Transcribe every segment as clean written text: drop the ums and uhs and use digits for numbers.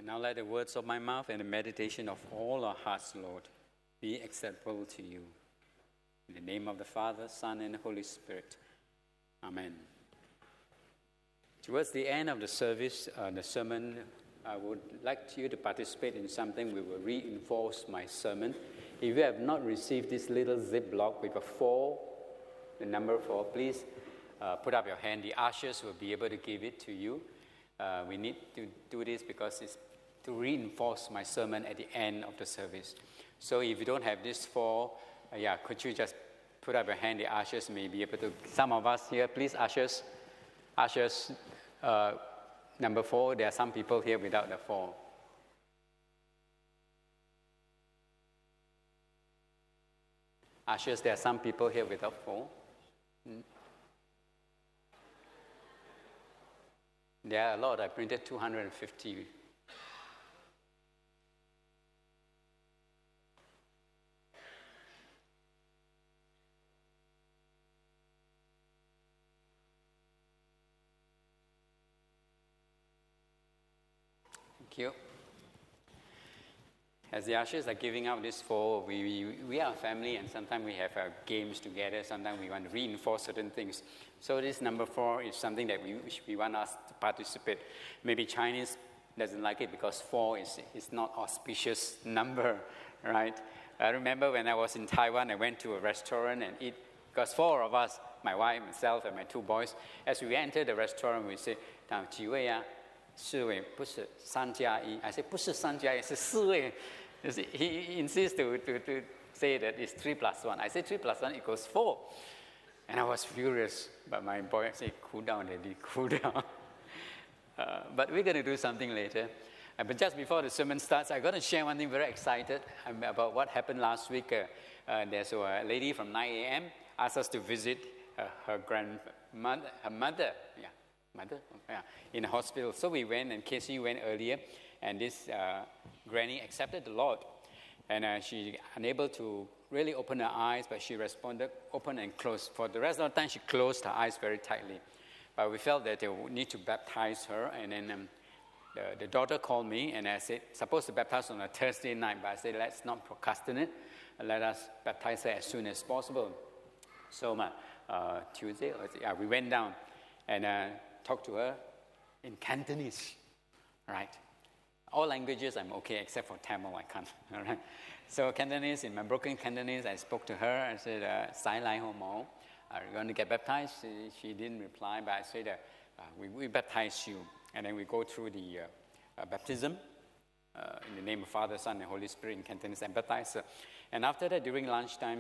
now let the words of my mouth and the meditation of all our hearts, Lord, be acceptable to you. In the name of the Father, Son, and the Holy Spirit. Amen. Towards the end of the service, the sermon, I would like you to participate in something. We will reinforce my sermon. If you have not received this little Ziploc with a 4, the number 4, please put up your hand. The ushers will be able to give it to you. We need to do this because it's to reinforce my sermon at the end of the service. So if you don't have this 4, could you just put up your hand? The ushers may be able to. Some of us here, please, ushers, number 4, there are some people here without the 4. Ushers, there are some people here without 4. There are a lot. I printed 250. Thank you. As the ushers are giving out this 4, we are a family, and sometimes we have games together. Sometimes we want to reinforce certain things. So this number 4 is something that we want us to participate. Maybe Chinese doesn't like it because 4 is not auspicious number, right? I remember when I was in Taiwan, I went to a restaurant and eat, because 4 of us, my wife, myself, and my 2 boys, as we entered the restaurant, we say, 几位啊? 4位, 不是3加1. I said, 不是3加1, 是4位. He insists to say that it's 3 plus 1. I said 3 plus 1 equals 4. And I was furious. But my boy said, cool down, Daddy, cool down. But we're going to do something later. But just before the sermon starts, I'm going to share one thing very excited about what happened last week. There's a lady from 9 a.m. asked us to visit her mother in the hospital. So we went, and Casey went earlier, and this granny accepted the Lord. And she unable to really open her eyes, but she responded, open and close. For the rest of the time, she closed her eyes very tightly. But we felt that they would need to baptize her, and then the daughter called me, and I said, supposed to baptize on a Thursday night, but I said, let's not procrastinate. Let us baptize her as soon as possible. So Tuesday, we went down and talked to her in Cantonese, right? All languages I'm okay, except for Tamil, I can't, all right? So Cantonese, in my broken Cantonese, I spoke to her. I said, Sai Lai Ho Mo, are you going to get baptized? She didn't reply, but I said, we baptize you. And then we go through the baptism in the name of Father, Son, and Holy Spirit in Cantonese, and baptize her. And after that, during lunchtime,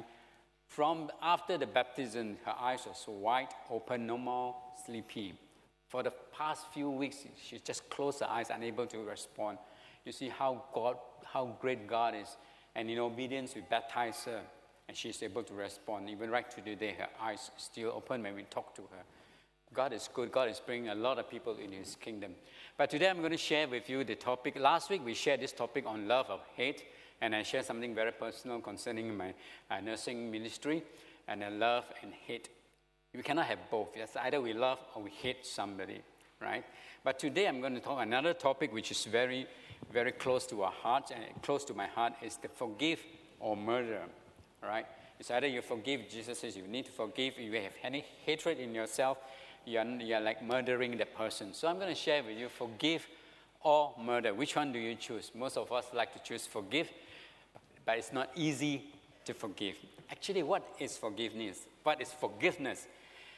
after the baptism, her eyes were so wide open, no more sleepy. For the past few weeks, she just closed her eyes, unable to respond. You see how great God is. And in obedience, we baptize her, and she's able to respond. Even right to today, her eyes still open when we talk to her. God is good. God is bringing a lot of people in His kingdom. But today, I'm going to share with you the topic. Last week, we shared this topic on love of hate, and I shared something very personal concerning my nursing ministry, and love and hate. We cannot have both. It's either we love or we hate somebody, right? But today I'm going to talk another topic which is very, very close to our hearts, and close to my heart is the forgive or murder, right? It's either you forgive. Jesus says you need to forgive. If you have any hatred in yourself, you're like murdering the person. So I'm going to share with you forgive or murder. Which one do you choose? Most of us like to choose forgive, but it's not easy to forgive. Actually, what is forgiveness? What is forgiveness?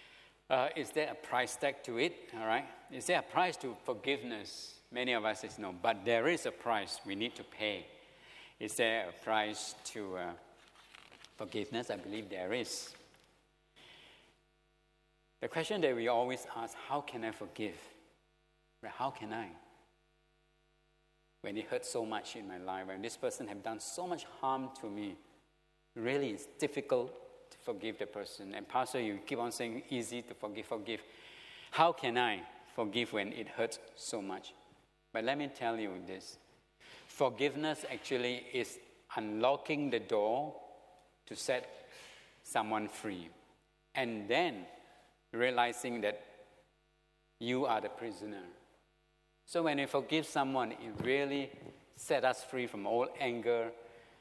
Is there a price tag to it? All right. Is there a price to forgiveness? Many of us say no, but there is a price we need to pay. Is there a price to forgiveness? I believe there is. The question that we always ask, how can I forgive? How can I? When it hurts so much in my life, when this person has done so much harm to me, really it's difficult to forgive the person. And Pastor, you keep on saying easy to forgive. How can I forgive when it hurts so much? But let me tell you this. Forgiveness actually is unlocking the door to set someone free. And then realizing that you are the prisoner. So when we forgive someone, it really sets us free from all anger,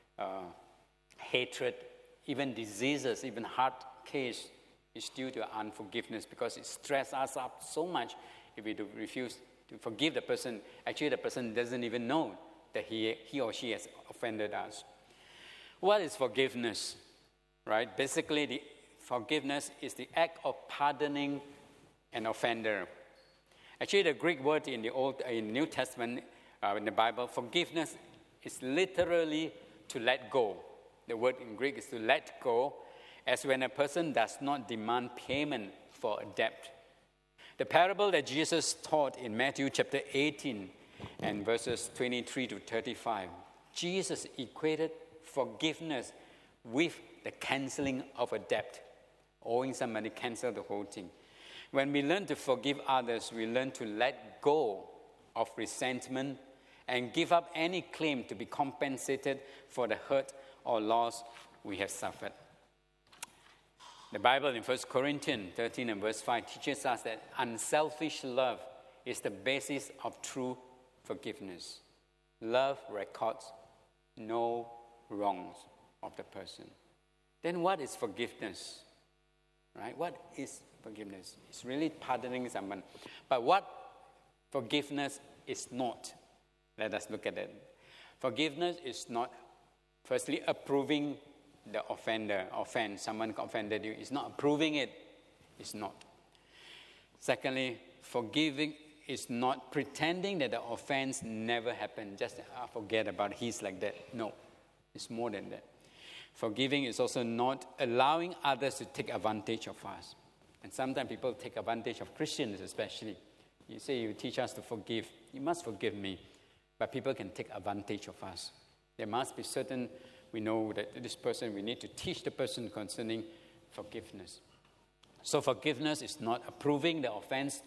hatred, even diseases, even heart case is due to unforgiveness, because it stresses us up so much if we do refuse to forgive the person. Actually, the person doesn't even know that he or she has offended us. What is forgiveness? Right? Basically, the forgiveness is the act of pardoning an offender. Actually, the Greek word in the New Testament, in the Bible, forgiveness is literally to let go. The word in Greek is to let go, as when a person does not demand payment for a debt. The parable that Jesus taught in Matthew chapter 18 and verses 23 to 35, Jesus equated forgiveness with the canceling of a debt. Owing somebody, cancel the whole thing. When we learn to forgive others, we learn to let go of resentment and give up any claim to be compensated for the hurt or loss we have suffered. The Bible in 1 Corinthians 13 and verse 5 teaches us that unselfish love is the basis of true forgiveness. Love records no wrongs of the person. Then what is forgiveness? Right? What is forgiveness? It's really pardoning someone. But what forgiveness is not? Let us look at it. Forgiveness is not, firstly, approving the offense. Someone offended you. It's not approving it. It's not. Secondly, forgiving is not pretending that the offense never happened. Just forget about it. He's like that. No, it's more than that. Forgiving is also not allowing others to take advantage of us. And sometimes people take advantage of Christians especially. You say you teach us to forgive. You must forgive me. But people can take advantage of us. There must be certain, we know that this person, we need to teach the person concerning forgiveness. So forgiveness is not approving the offense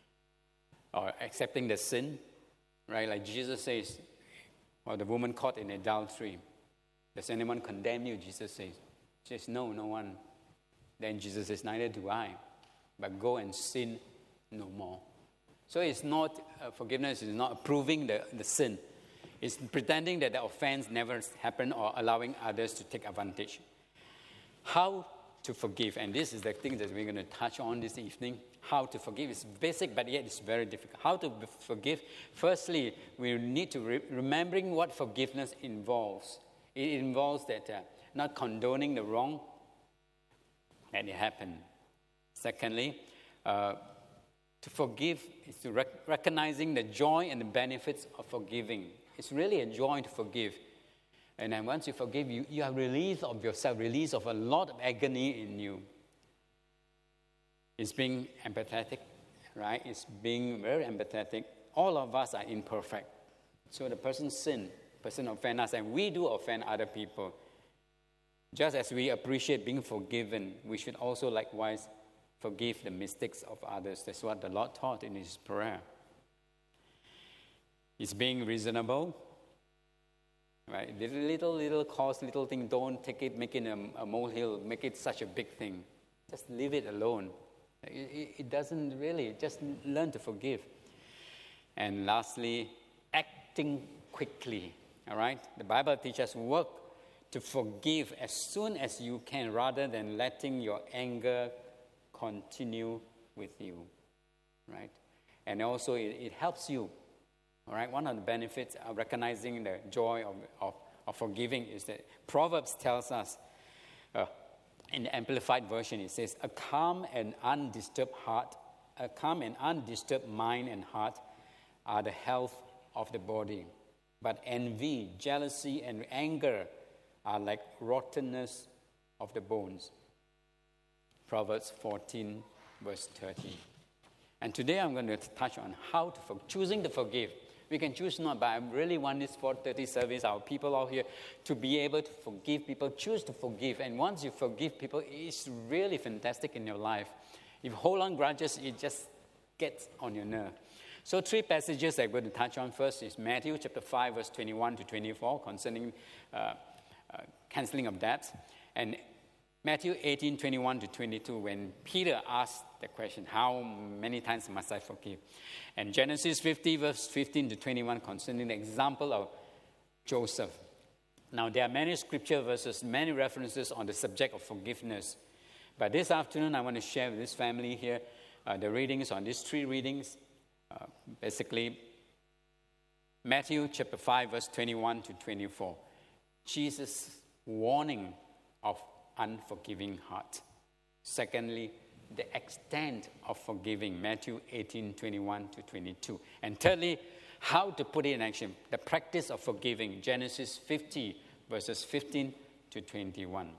or accepting the sin, right? Like Jesus says, or the woman caught in adultery. Does anyone condemn you? Jesus says. She says, no one. Then Jesus says, neither do I. But go and sin no more. So it's not, forgiveness is not approving the sin. It's pretending that the offense never happened or allowing others to take advantage. How to forgive, and this is the thing that we're going to touch on this evening. How to forgive is basic, but yet it's very difficult. How to forgive? Firstly, we need to remembering what forgiveness involves. It involves that not condoning the wrong that happened. Secondly, to forgive is to recognizing the joy and the benefits of forgiving. It's really a joy to forgive. And then once you forgive, you are released of yourself, released of a lot of agony in you. It's being empathetic, right? It's being very empathetic. All of us are imperfect. So the person sinned, the person offended us, and we do offend other people. Just as we appreciate being forgiven, we should also likewise forgive the mistakes of others. That's what the Lord taught in His prayer. It's being reasonable, right? Little cause, little thing, don't take it, make it a molehill, make it such a big thing. Just leave it alone. It doesn't really, just learn to forgive. And lastly, acting quickly, all right? The Bible teaches us work to forgive as soon as you can rather than letting your anger continue with you, right? And also it helps you, all right? One of the benefits of recognizing the joy of forgiving is that Proverbs tells us, in the Amplified Version, it says, a calm and undisturbed mind and heart are the health of the body. But envy, jealousy, and anger are like rottenness of the bones. Proverbs 14, verse 30. And today I'm going to touch on how to choosing to forgive. We can choose not, but I really want this 4:30 service, our people out here, to be able to forgive people. Choose to forgive. And once you forgive people, it's really fantastic in your life. If you hold on grudges, it just gets on your nerve. So 3 passages I'm going to touch on. First is Matthew chapter 5, verse 21 to 24, concerning cancelling of debts. And Matthew 18:21 to 22, when Peter asked the question, how many times must I forgive? And Genesis 50, verse 15 to 21, concerning the example of Joseph. Now, there are many scripture verses, many references on the subject of forgiveness. But this afternoon, I want to share with this family here the readings on these three readings. Basically, Matthew chapter 5, verse 21 to 24. Jesus' warning of unforgiving heart. Secondly, the extent of forgiving, Matthew 18:21 to 22. And thirdly, how to put it in action, the practice of forgiving, Genesis 50, verses 15 to 21.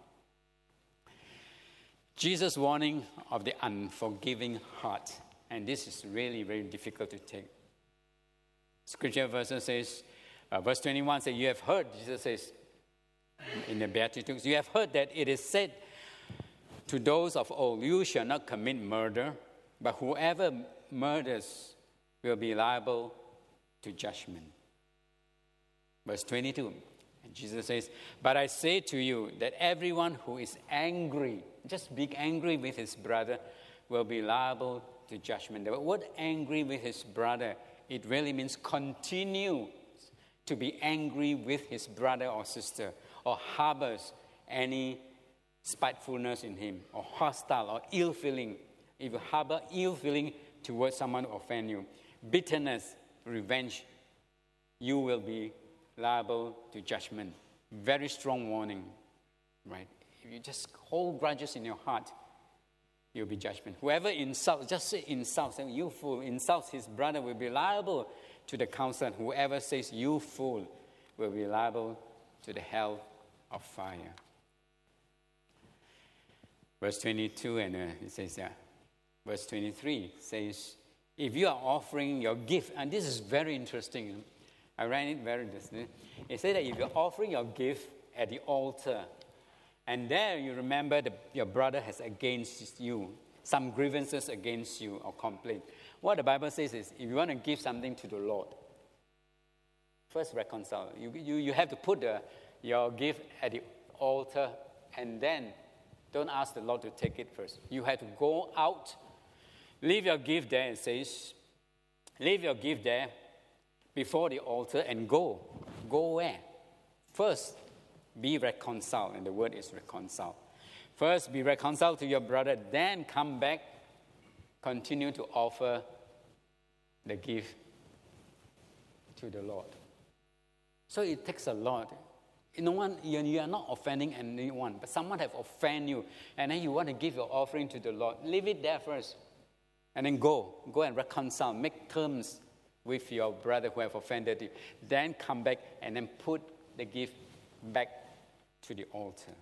Jesus' warning of the unforgiving heart. And this is really very difficult to take. Scripture verse says, verse 21 says, you have heard, Jesus says, in the Beatitudes, you have heard that it is said to those of old, you shall not commit murder, but whoever murders will be liable to judgment. Verse 22, and Jesus says, but I say to you that everyone who is angry, just be angry with his brother, will be liable to judgment. The word angry with his brother, it really means continue to be angry with his brother or sister, or harbors any spitefulness in him, or hostile or ill feeling. If you harbor ill feeling towards someone who offend you, bitterness, revenge, you will be liable to judgment. Very strong warning, right? If you just hold grudges in your heart, you'll be judgment. Whoever insults, just say insults, say you fool, insults his brother will be liable to the council. And whoever says you fool will be liable to the hell of fire. Verse 22, and it says, verse 23 says, if you are offering your gift, and this is very interesting. I ran it very interesting. It said that if you're offering your gift at the altar, and there you remember your brother has against you, some grievances against you or complaint. What the Bible says is, if you want to give something to the Lord, first reconcile. You have to put your gift at the altar, and then don't ask the Lord to take it first. You have to go out, leave your gift there, and says, leave your gift there before the altar and go. Go where? First, be reconciled, and the word is reconciled. First, be reconciled to your brother, then come back, continue to offer the gift to the Lord. So it takes a lot. You are not offending anyone, but someone have offended you, and then you want to give your offering to the Lord. Leave it there first, and then go and reconcile, make terms with your brother who have offended you. Then come back and then put the gift back to the altar.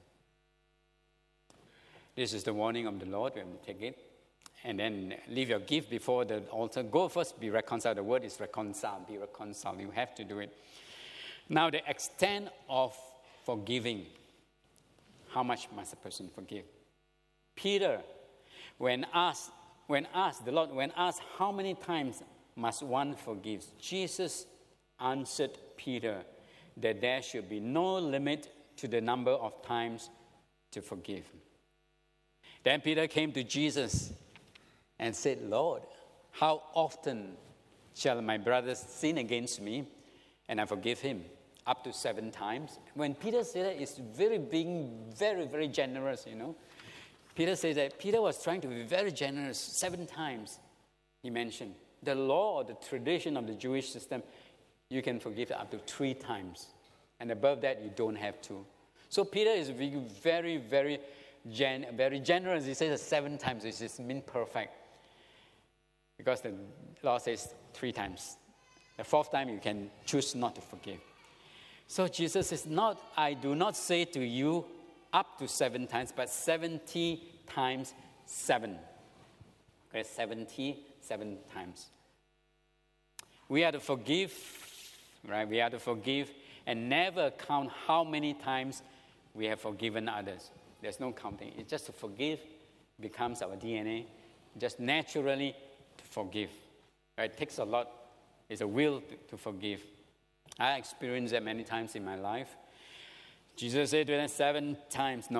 This is the warning of the Lord. We have to take it. And then leave your gift before the altar. Go first, be reconciled. The word is reconciled. Be reconciled. You have to do it. Now, the extent of forgiving. How much must a person forgive? Peter, when asked how many times must one forgive, Jesus answered Peter that there should be no limit to the number of times to forgive. Then Peter came to Jesus and said, Lord, how often shall my brother sin against me and I forgive him? Up to 7 times. When Peter said that, it's being very, very generous, Peter says that Peter was trying to be very generous. 7 times, he mentioned. The law or the tradition of the Jewish system, you can forgive up to 3 times. And above that, you don't have to. So Peter is being very, very, very generous. He says 7 times, which is mean perfect. Because the law says 3 times. The 4th time, you can choose not to forgive. So Jesus says, I do not say to you up to 7 times, but 70 times 7. Okay, 77 times. We are to forgive, right? We are to forgive and never count how many times we have forgiven others. There's no counting. It's just to forgive becomes our DNA. Just naturally to forgive. Right? It takes a lot. It's a will to forgive. I experienced that many times in my life. Jesus said to them 7 times. No,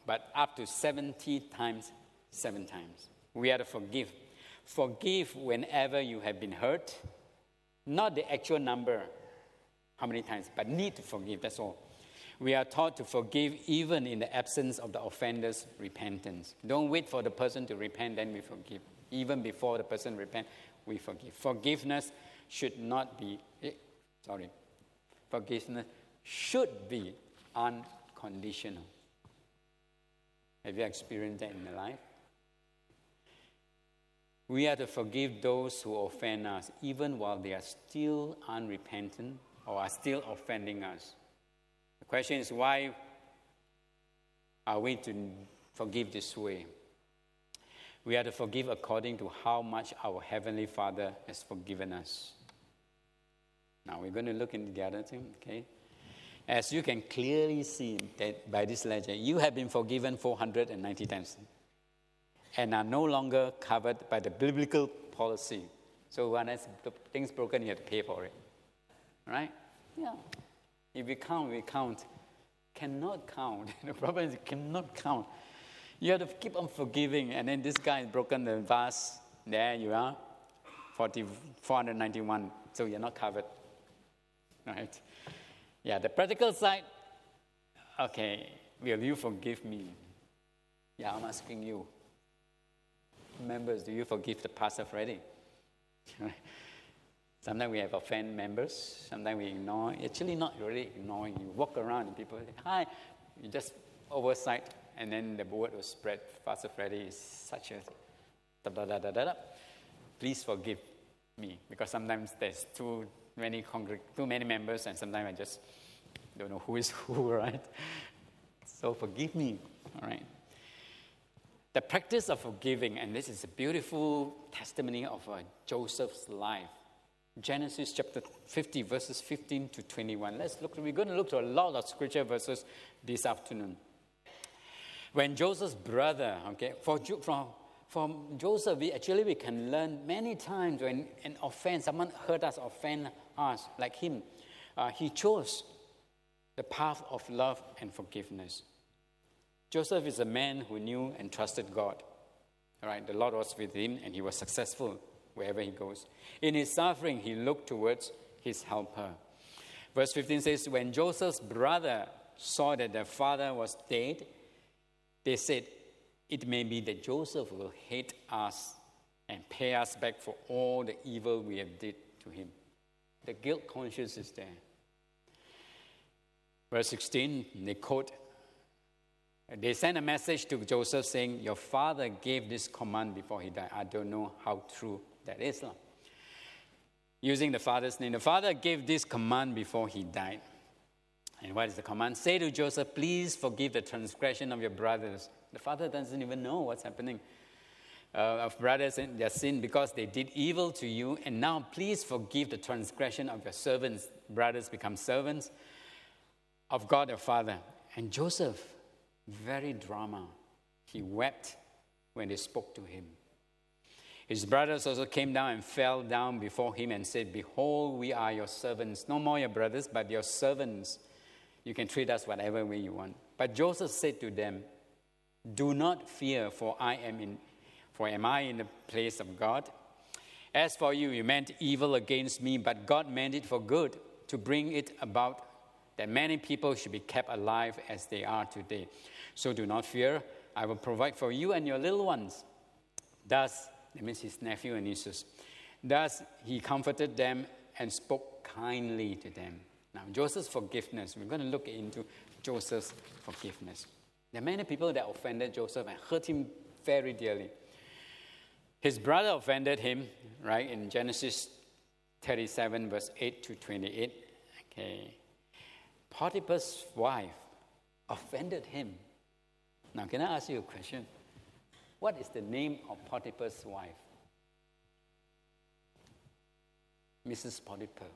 but up to 70 times, 7 times. We are to forgive. Forgive whenever you have been hurt. Not the actual number, how many times, but need to forgive, that's all. We are taught to forgive even in the absence of the offender's repentance. Don't wait for the person to repent, then we forgive. Even before the person repents, we forgive. Forgiveness should be unconditional. Have you experienced that in your life? We are to forgive those who offend us, even while they are still unrepentant or are still offending us. The question is, why are we to forgive this way? We are to forgive according to how much our Heavenly Father has forgiven us. Now, we're going to look into the other thing, okay? As you can clearly see that by this ledger, you have been forgiven 490 times and are no longer covered by the biblical policy. So when the thing's broken, you have to pay for it. Right? Yeah. If we count. Cannot count. The problem is you cannot count. You have to keep on forgiving, and then this guy has broken the vase. There you are, 491. So you're not covered. Right? Yeah, the practical side, okay, will you forgive me? Yeah, I'm asking you. Members, do you forgive the pastor Freddy? Sometimes we have offend members. Sometimes we ignore. Actually, not really ignoring. You walk around and people say, hi. You just oversight, and then the word will spread. Pastor Freddy is such a da-da-da-da-da. Please forgive me. Because sometimes there's too many members, and sometimes I just don't know who is who, right? So forgive me, all right? The practice of forgiving, and this is a beautiful testimony of Joseph's life. Genesis chapter 50, verses 15 to 21. We're going to look to a lot of scripture verses this afternoon. When Joseph's brother, okay, from Joseph, we can learn many times when an offense, someone hurt us, offend us, like him, he chose the path of love and forgiveness. Joseph is a man who knew and trusted God. All right, the Lord was with him, and he was successful wherever he goes. In his suffering, he looked towards his helper. Verse 15 says, when Joseph's brother saw that their father was dead, they said, it may be that Joseph will hate us and pay us back for all the evil we have did to him. The guilt conscience is there. Verse 16, they sent a message to Joseph saying, your father gave this command before he died. I don't know how true that is. Using the father's name. The father gave this command before he died. And what is the command? Say to Joseph, please forgive the transgression of your brothers. The father doesn't even know what's happening. Of brothers and their sin because they did evil to you. And now please forgive the transgression of your servants. Brothers become servants of God your Father. And Joseph, very drama. He wept when they spoke to him. His brothers also came down and fell down before him and said, behold, we are your servants. No more your brothers, but your servants. You can treat us whatever way you want. But Joseph said to them, do not fear, for am I in the place of God? As for you, you meant evil against me, but God meant it for good, to bring it about that many people should be kept alive as they are today. So do not fear, I will provide for you and your little ones. Thus, that means his nephew and nieces. Thus, he comforted them and spoke kindly to them. Now, Joseph's forgiveness, we're going to look into Joseph's forgiveness. There are many people that offended Joseph and hurt him very dearly. His brother offended him, right, in Genesis 37, verse 8 to 28. Okay. Potiphar's wife offended him. Now, can I ask you a question? What is the name of Potiphar's wife? Mrs. Potiphar.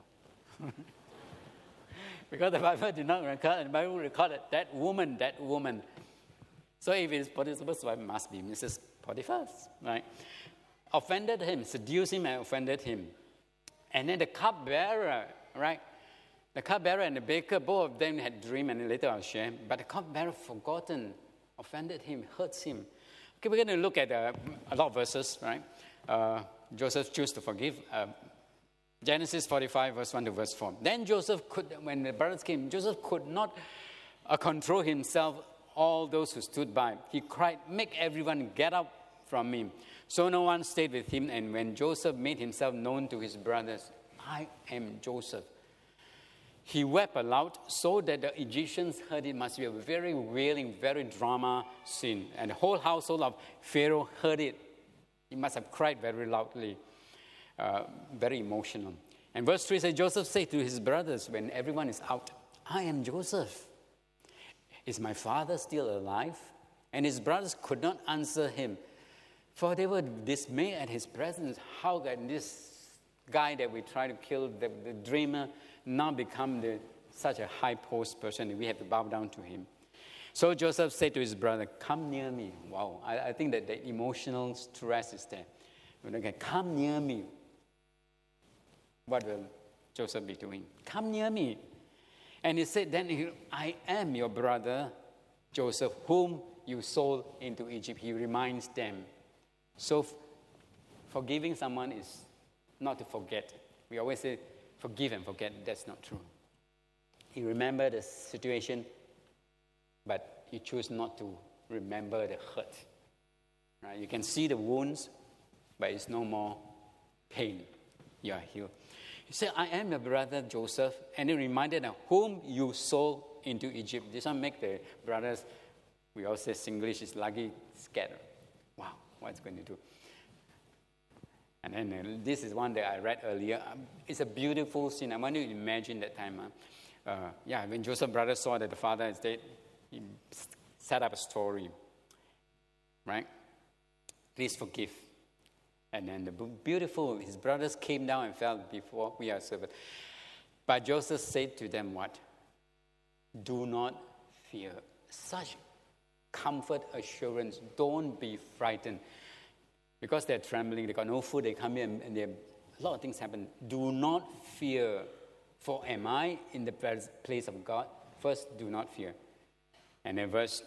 Because the Bible did not record, the Bible recorded that woman. So if it's Potiphar's wife, it must be Mrs. Potiphar's, right? Offended him, seduced him and offended him. And then the cupbearer, right? The cupbearer and the baker, both of them had dream, and later I'll share. But the cupbearer forgotten offended him, hurts him. Okay, we're going to look at a lot of verses, right? Joseph chose to forgive. Genesis 45, verse 1 to verse 4. Then Joseph when the brothers came, Joseph could not control himself, all those who stood by. He cried, "Make everyone get up from me." So no one stayed with him, and when Joseph made himself known to his brothers, "I am Joseph," he wept aloud so that the Egyptians heard it. Must be a very wailing, very drama scene. And the whole household of Pharaoh heard it. He must have cried very loudly, very emotional. And verse 3 says, Joseph said to his brothers when everyone is out, "I am Joseph. Is my father still alive?" And his brothers could not answer him, for they were dismayed at his presence. How can this guy that we try to kill, the dreamer, now become such a high-post person? We have to bow down to him. So Joseph said to his brother, "Come near me." Wow, I think that the emotional stress is there. Okay, "Come near me." What will Joseph be doing? "Come near me." And he said, "I am your brother Joseph, whom you sold into Egypt." He reminds them. So forgiving someone is not to forget. We always say, forgive and forget. That's not true. He remembered the situation, but you choose not to remember the hurt. Right? You can see the wounds, but it's no more pain. You are healed. He said, "I am your brother Joseph," and he reminded them, "whom you sold into Egypt." This one make the brothers, we all say Singlish, is lucky scared. Wow, what's going to do? And then this is one that I read earlier. It's a beautiful scene. I want you to imagine that time. When Joseph's brothers saw that the father is dead, he set up a story. Right? "Please forgive." And then his brothers came down and fell before we are servant. But Joseph said to them what? "Do not fear." Such comfort, assurance. Don't be frightened. Because they're trembling, they got no food, they come here and a lot of things happen. "Do not fear, for am I in the place of God?" First, do not fear. And then verse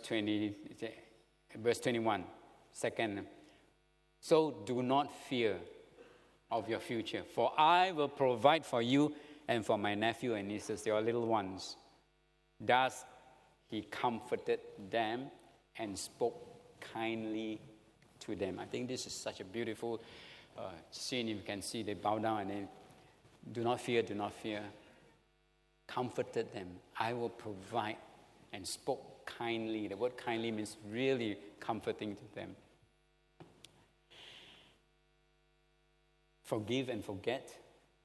21, second, "So do not fear of your future, for I will provide for you and for my nephew and nieces, your little ones." Thus he comforted them and spoke kindly to them. I think this is such a beautiful scene. You can see they bow down and then, "Do not fear, do not fear." Comforted them. "I will provide," and spoke kindly. The word kindly means really comforting to them. Forgive and forget.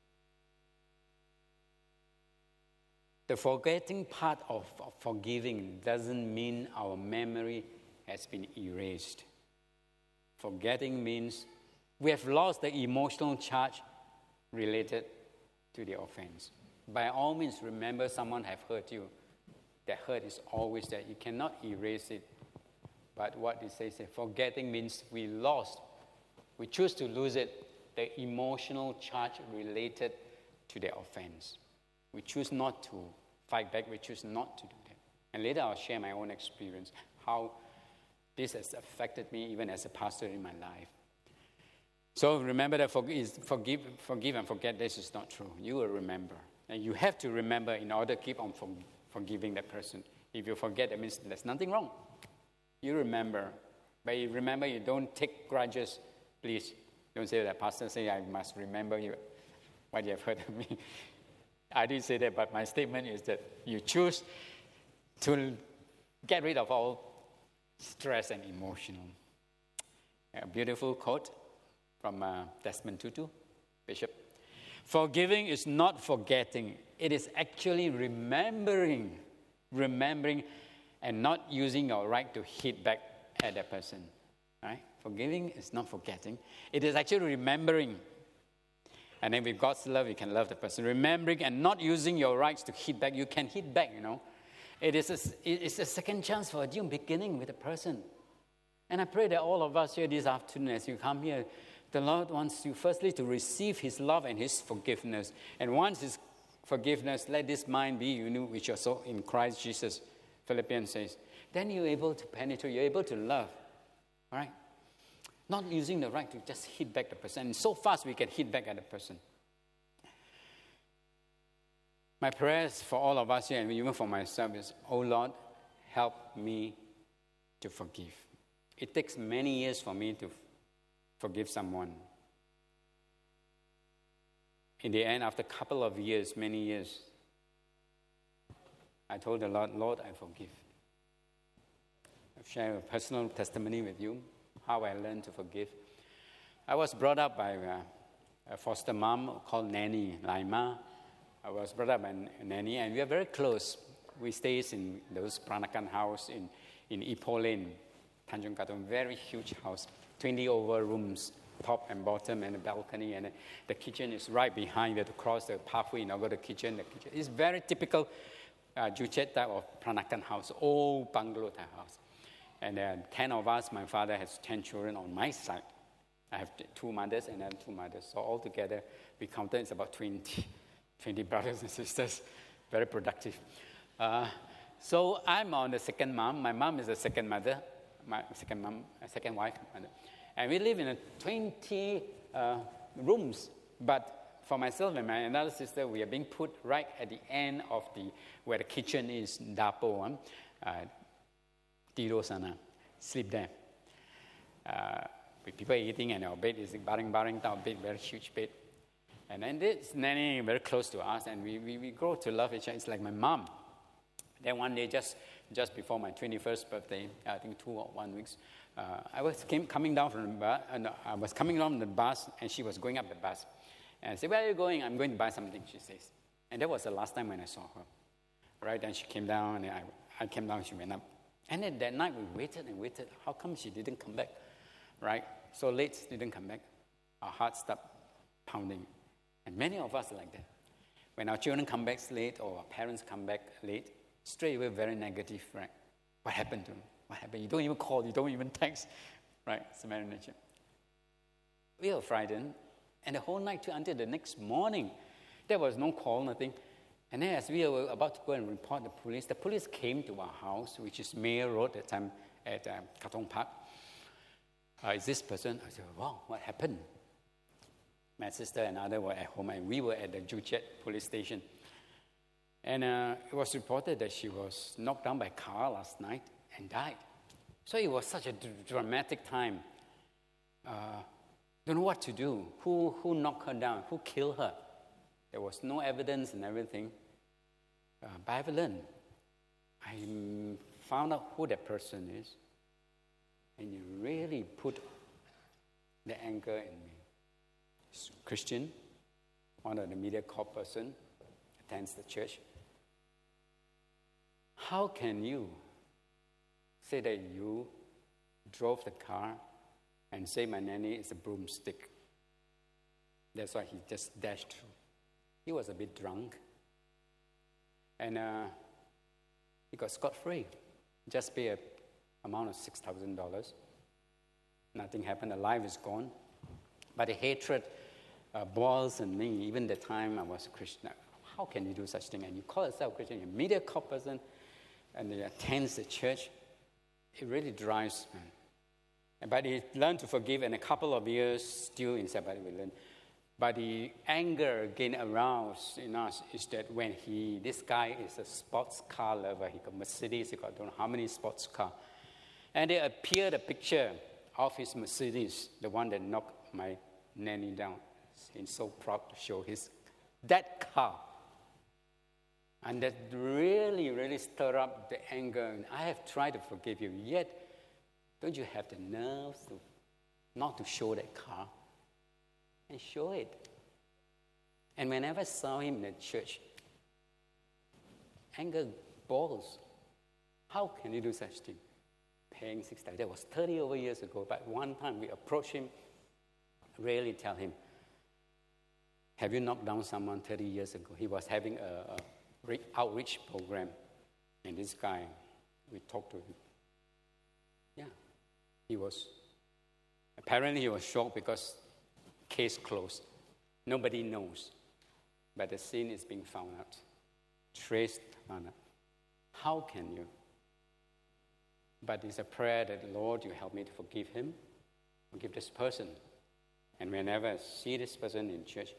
The forgetting part of forgiving doesn't mean our memory has been erased. Forgetting means we have lost the emotional charge related to the offense. By all means, remember someone have hurt you. That hurt is always there. You cannot erase it. But what it says, forgetting means we choose to lose it, the emotional charge related to the offense. We choose not to fight back. We choose not to do that. And later I'll share my own experience, how this has affected me even as a pastor in my life. So remember that forgive and forget. This is not true. You will remember. And you have to remember in order to keep on forgiving that person. If you forget, that means there's nothing wrong. You remember. But you remember, you don't take grudges. Please don't say that pastor say, "I must remember you what you have heard of me." I didn't say that, but my statement is that you choose to get rid of all stress and emotional. A beautiful quote from Desmond Tutu, Bishop. "Forgiving is not forgetting. It is actually remembering and not using your right to hit back at that person." Right? Forgiving is not forgetting. It is actually remembering. And then with God's love, you can love the person. Remembering and not using your rights to hit back. You can hit back, It's a second chance for you, beginning with a person. And I pray that all of us here this afternoon, as you come here, the Lord wants you firstly to receive His love and His forgiveness. And once His forgiveness, let this mind be you, which also in Christ Jesus. Philippians says, then you're able to penetrate, you're able to love. All right? Not using the right to just hit back the person. And so fast we can hit back at the person. My prayers for all of us here, and even for myself, is, oh Lord, help me to forgive. It takes many years for me to forgive someone. In the end, after a couple of years, many years, I told the Lord, Lord, I forgive. I've shared a personal testimony with you, how I learned to forgive. I was brought up by a foster mom called Nanny Laima. I was brought up by Nanny, and we are very close. We stay in those Peranakan house in Ipoh Lane, Tanjung Katong, very huge house, 20 over rooms, top and bottom, and a balcony, and the kitchen is right behind. You have to cross the pathway and go to the kitchen. The kitchen is very typical Joo Chiat type of Peranakan house, old bungalow type house. And there are 10 of us. My father has 10 children on my side. I have 2 mothers and then 2 mothers. So altogether, we counted, it's about 20 brothers and sisters. Very productive. So I'm on the second mom. My mom is the second mother, my second mom, second wife. And we live in 20 rooms. But for myself and my another sister, we are being put right at the end of where the kitchen is, Dapo. Tiro sana, sleep there. With people eating, and our bed is baring type bed, very huge bed. And then this nanny very close to us, and we grow to love each other. It's like my mom. Then one day, just before my 21st birthday, I think 2 or 1 weeks, I was coming down from the bus, and I was coming down the bus, and she was going up the bus. And I said, where are you going? I'm going to buy something, she says. And that was the last time when I saw her. Right, then she came down, and I came down, she went up. And then that night, we waited and waited. How come she didn't come back? Right? So late, didn't come back. Our hearts stopped pounding. And many of us are like that. When our children come back late or our parents come back late, straight away, very negative, right? What happened to them? What happened? You don't even call, you don't even text. Right? It's a matter of nature. We were frightened. And the whole night until the next morning, there was no call, nothing. And then as we were about to go and report the police came to our house, which is Mayor Road at the time at Katong Park. Is this person? I said, wow, what happened? My sister and other were at home, and we were at the Joo Chiat police station. And it was reported that she was knocked down by a car last night and died. So it was such a dramatic time. Don't know what to do. Who knocked her down? Who killed her? There was no evidence and everything. But I've learned. I found out who that person is. And it really put the anger in me. He's Christian, one of the media corp person, attends the church. How can you say that you drove the car and say my nanny is a broomstick? That's why he just dashed through. He was a bit drunk. And he got scot-free. Just pay an amount of $6,000. Nothing happened. The life is gone. But the hatred boils in me. Even the time I was a Christian. How can you do such thing? And you call yourself a Christian, you're a media corp person, and you attend the church. It really drives me. But he learned to forgive, and a couple of years still in Sabbath we learn. But the anger again aroused in us is that when this guy is a sports car lover, he got Mercedes, he got I don't know how many sports car. And there appeared a picture of his Mercedes, the one that knocked my nanny down. He's so proud to show that car. And that really, really stirred up the anger. And I have tried to forgive you, yet don't you have the nerves not to show that car? And show it. And whenever I saw him in the church, anger boils. How can you do such thing? Paying $6,000. That was 30 over years ago. But one time we approached him, really tell him, have you knocked down someone 30 years ago? He was having a outreach program. And this guy, we talked to him. Yeah. Apparently he was shocked because case closed. Nobody knows. But the sin is being found out. Traced. How can you? But it's a prayer that, Lord, you help me to forgive him, forgive this person. And whenever I see this person in church,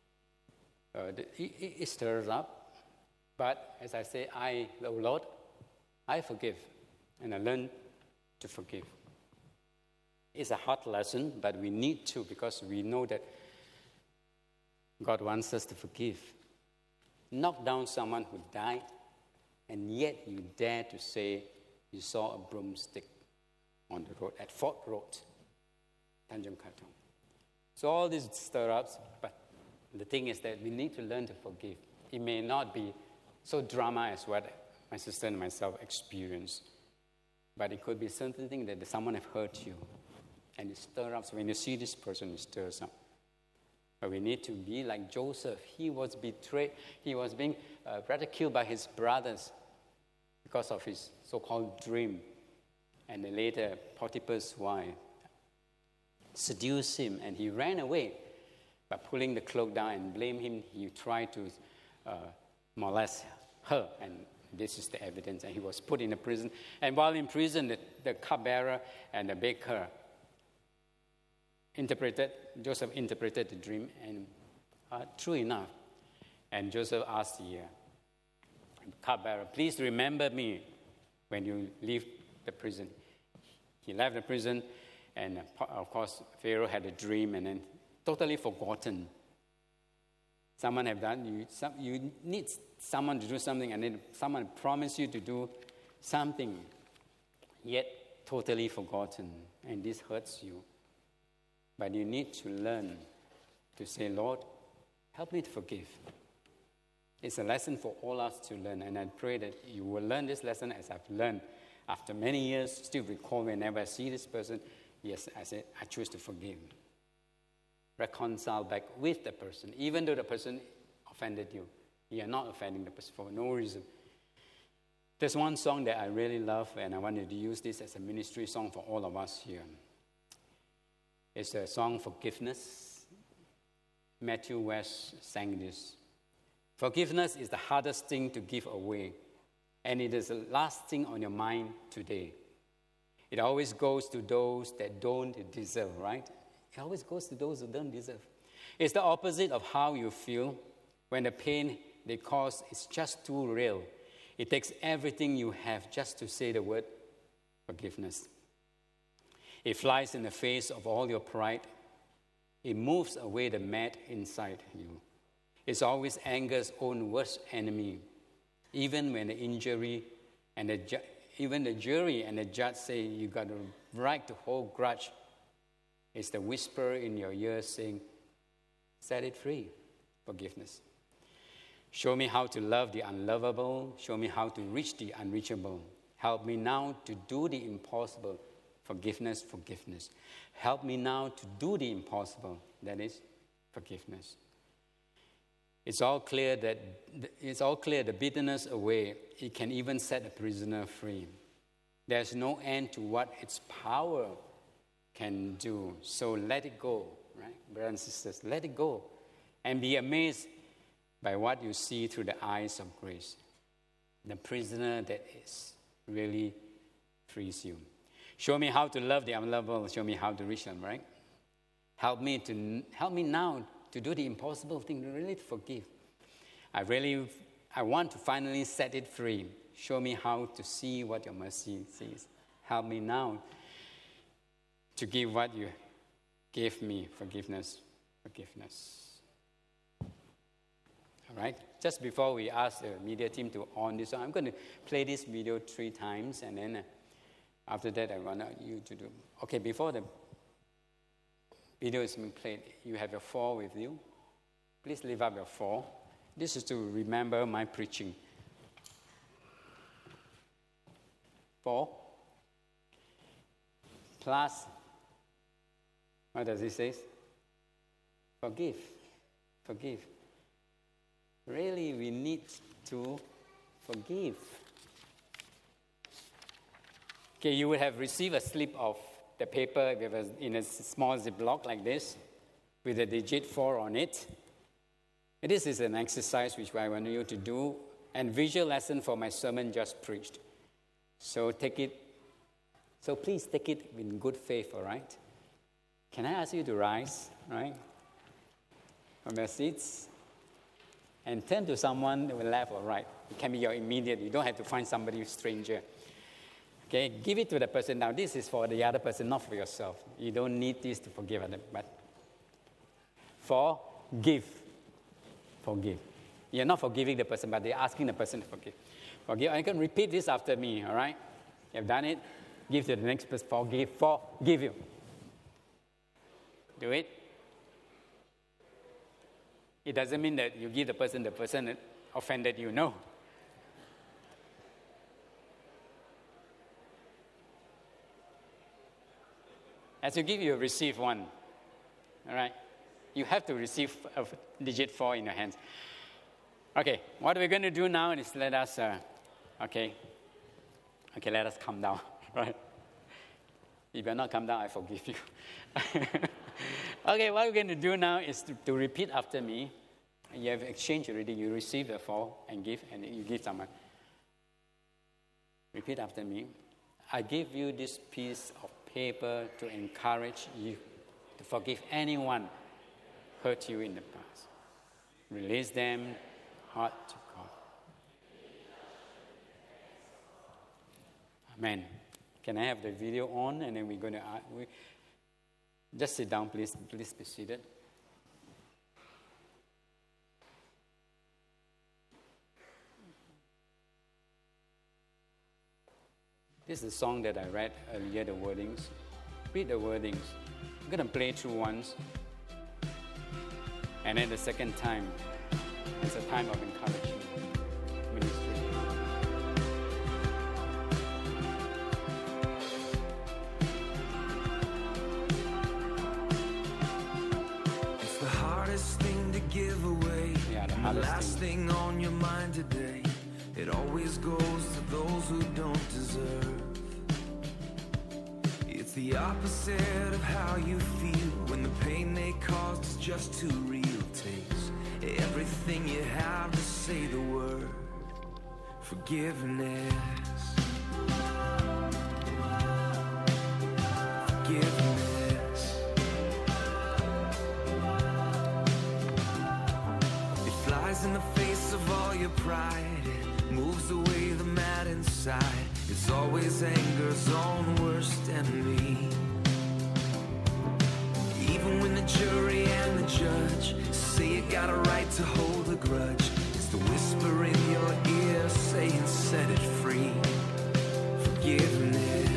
it stirs up. But as I say, Lord, I forgive. And I learn to forgive. It's a hard lesson, but we need to, because we know that God wants us to forgive. Knock down someone who died, and yet you dare to say you saw a broomstick on the road, at Fort Road, Tanjung Katong. So all these stir-ups, but the thing is that we need to learn to forgive. It may not be so drama as what my sister and myself experienced, but it could be something that someone have hurt you, and it stirs up. So when you see this person, it stirs up. But we need to be like Joseph. He was betrayed. He was being rather killed by his brothers because of his so-called dream. And then later, Potiphar's wife seduced him, and he ran away. By pulling the cloak down and blame him, he tried to molest her, and this is the evidence. And he was put in a prison. And while in prison, the cupbearer and the baker Joseph interpreted the dream, and true enough. And Joseph asked the cupbearer, please remember me when you leave the prison. He left the prison, and of course, Pharaoh had a dream, and then totally forgotten. Someone have done, you need someone to do something, and then someone promised you to do something, yet totally forgotten, and this hurts you. But you need to learn to say, Lord, help me to forgive. It's a lesson for all us to learn, and I pray that you will learn this lesson as I've learned. After many years, still recall whenever I see this person, yes, I say, I choose to forgive. Reconcile back with the person, even though the person offended you. You are not offending the person for no reason. There's one song that I really love, and I wanted to use this as a ministry song for all of us here. It's a song, Forgiveness. Matthew West sang this. Forgiveness is the hardest thing to give away, and it is the last thing on your mind today. It always goes to those that don't deserve, right? It always goes to those who don't deserve. It's the opposite of how you feel when the pain they cause is just too real. It takes everything you have just to say the word forgiveness. It flies in the face of all your pride. It moves away the mad inside you. It's always anger's own worst enemy. Even when the injury and even the jury and the judge say you got the right to hold grudge, it's the whisper in your ear saying, set it free, forgiveness. Show me how to love the unlovable. Show me how to reach the unreachable. Help me now to do the impossible. Forgiveness, forgiveness. Help me now to do the impossible. That is forgiveness. It's all clear the bitterness away. It can even set a prisoner free. There's no end to what its power can do. So let it go, right? Brothers and sisters, let it go. And be amazed by what you see through the eyes of grace. The prisoner that is really frees you. Show me how to love the unlovable. Show me how to reach them, right? Help me now to do the impossible thing, to really forgive. I want to finally set it free. Show me how to see what your mercy sees. Help me now to give what you gave me, forgiveness, forgiveness. All right? Just before we ask the media team to on this, I'm going to play this video 3 times, and then after that, I want you to do. Okay, before the video is being played, you have your 4 with you. Please lift up your 4. This is to remember my preaching. 4 plus, what does it say? Forgive. Forgive. Really, we need to forgive. Okay, you will have received a slip of the paper in a small Ziploc like this with the digit 4 on it. And this is an exercise which I want you to do and visual lesson for my sermon just preached. So take it So please take it in good faith, all right? Can I ask you to rise, right, from your seats and turn to someone to the left or right? It can be your immediate. You don't have to find somebody stranger. Okay, give it to the person. Now, this is for the other person, not for yourself. You don't need this to forgive them, but forgive. Forgive. You're not forgiving the person, but they're asking the person to forgive. Forgive. And you can repeat this after me, all right? You've done it. Give to the next person. Forgive you. Do it. It doesn't mean that you give the person offended you. No. As you give, you receive one. All right? You have to receive a digit 4 in your hands. Okay, what we're going to do now is let us, let us calm down, right? If you're not calm down, I forgive you. Okay, what we're going to do now is to repeat after me. You have exchanged already. You receive the 4 and give, and you give someone. Repeat after me. I give you this piece of paper to encourage you to forgive anyone hurt you in the past. Release them, heart to God. Amen. Can I have the video on? And then we're going to just sit down, please. Please be seated. This is a song that I read earlier, the wordings. Read the wordings. I'm going to play through once. And then the second time, it's a time of encouragement, ministry. It's the hardest thing to give away. Yeah, the last thing on your mind today. It always goes to those who don't deserve. It's the opposite of how you feel when the pain they caused is just too real. Takes everything you have to say the word forgiveness. Forgiveness. It flies in the face of all your pride. Moves away the mad inside. It's always anger's own worst enemy. Even when the jury and the judge say you got a right to hold a grudge, it's the whisper in your ear saying set it free. Forgiveness.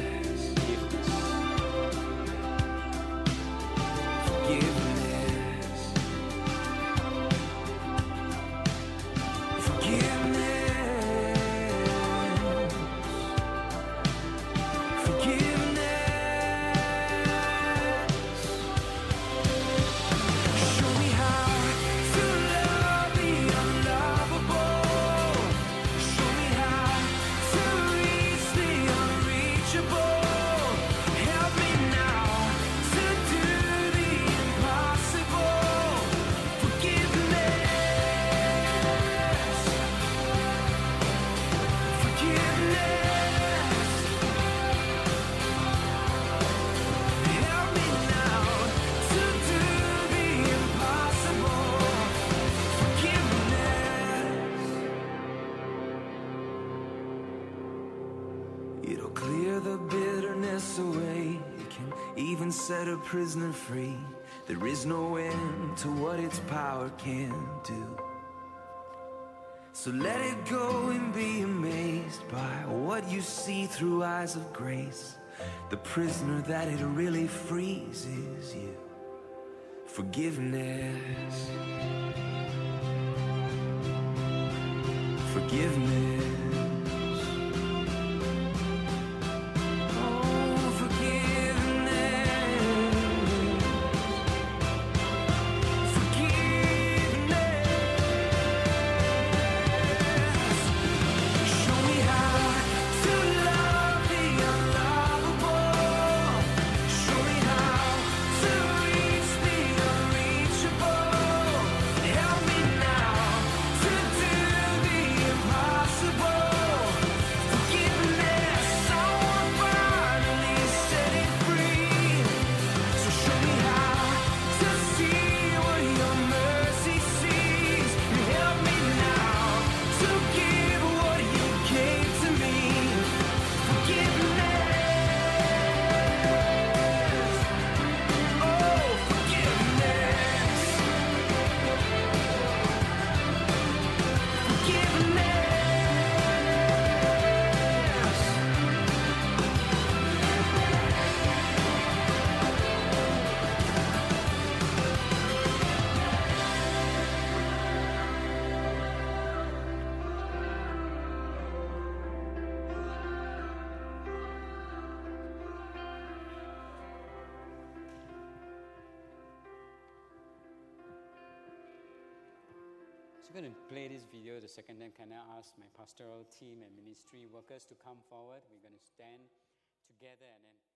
It'll clear the bitterness away. It can even set a prisoner free. There is no end to what its power can do. So let it go and be amazed by what you see through eyes of grace. The prisoner that it really frees is you. Forgiveness. Forgiveness. So I'm going to play this video the second time. Can I ask my pastoral team and ministry workers to come forward? We're going to stand together and then